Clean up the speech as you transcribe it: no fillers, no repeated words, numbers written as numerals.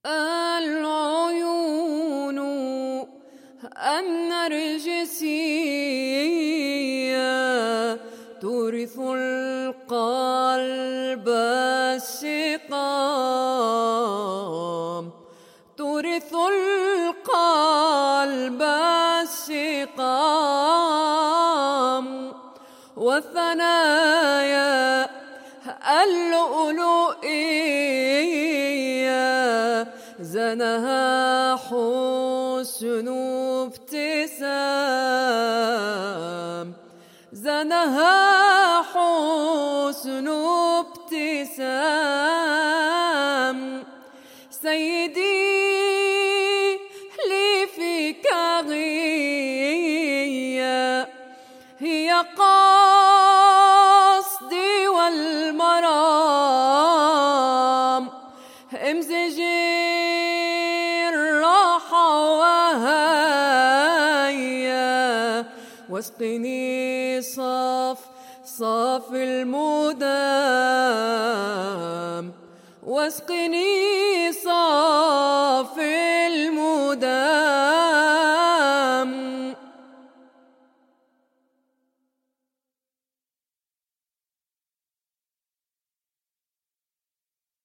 العيون النرجسية تورث القلب السقام، تورث القلب السقام، والثنايا اللؤلؤية زنها حسن ابتسام، زنها حسن ابتسام. سيدي لي فيك غية، هي قصدي والمرام، امزجي الراحة وهيا، واسقني صف المدام، واسقني صف المدام.